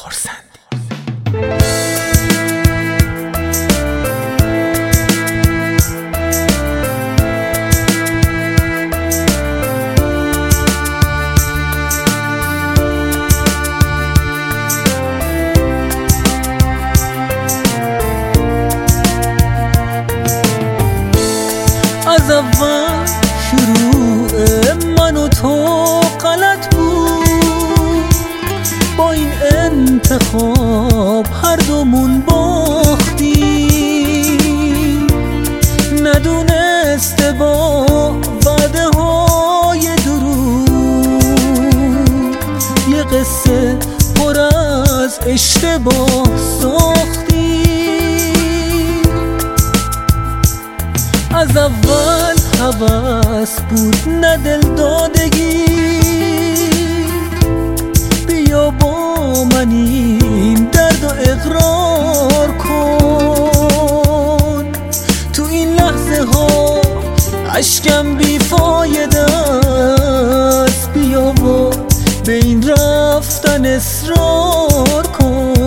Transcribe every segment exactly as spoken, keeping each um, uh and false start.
خرسندی. از اول شروع من و تو غلط بود، با این انتخاب هر دومون باختیم. ندونسته با وعده های دروغ یه قصه پر از اشتباه ساختیم. از اول هوس بود نه دل دادگی، بیا با من این درد و اقرار کن. تو این لحظه ها اشکم بیفایده است، بیا با به این رفتن اصرار کن.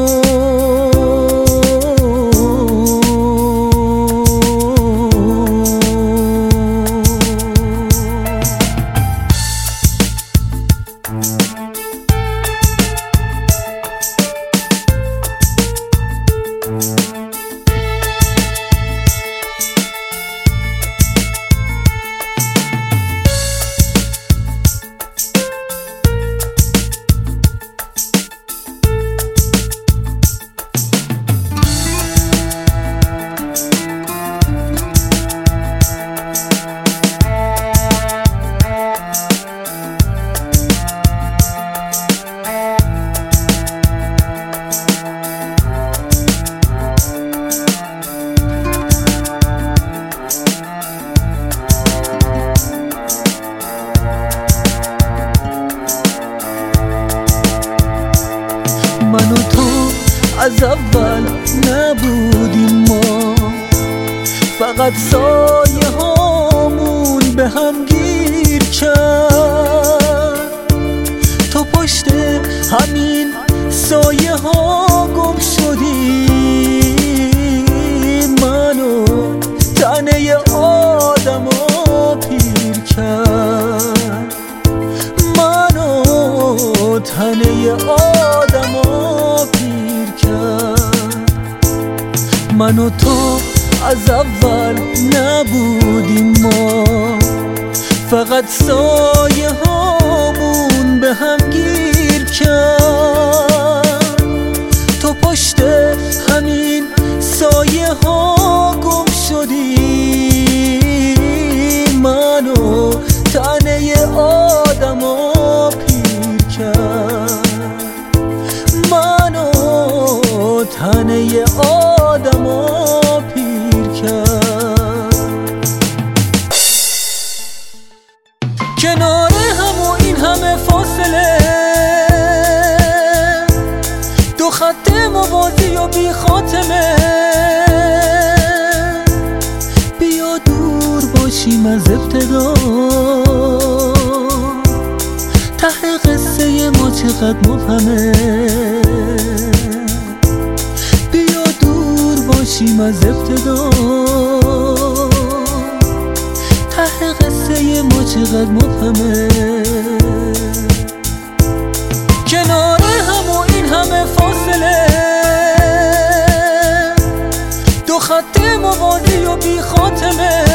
من و تو از اول نبودیم، ما فقط سایه هامون به هم گیر کرد. تو پشت همین سایه ها گم شدی، منو تنه آدم ها پیر کرد. منو تنه آدم ها پیر کرد. من و تو از اول نبودیم، ما فقط سایه هامون به هم گیر کرد. تو پشت همین سایه ها گم شدی، منو تنه آدم ها پیر کرد. منو تنه آدم ها پیر کرد. کنار هم و این همه فاصله، دو خط موازی و بی خاتمه، بیا دور باشیم از ابتدا. ته قصه ما چقدر مبهمه، بیا دور باشیم از ابتدا. ته قصه ما چقدر مبهمه. کنار هم و این همه فاصله، دو خط موازی و بی خاتمه،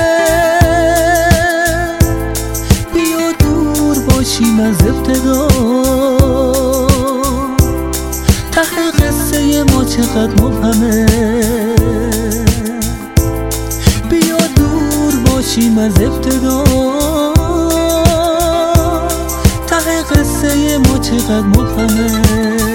بیا دور باشیم از ابتدا. ته قصه ما چقدر مبهمه، بیا دور باشیم از ابتدا. ته قصه ما چقدر مبهمه.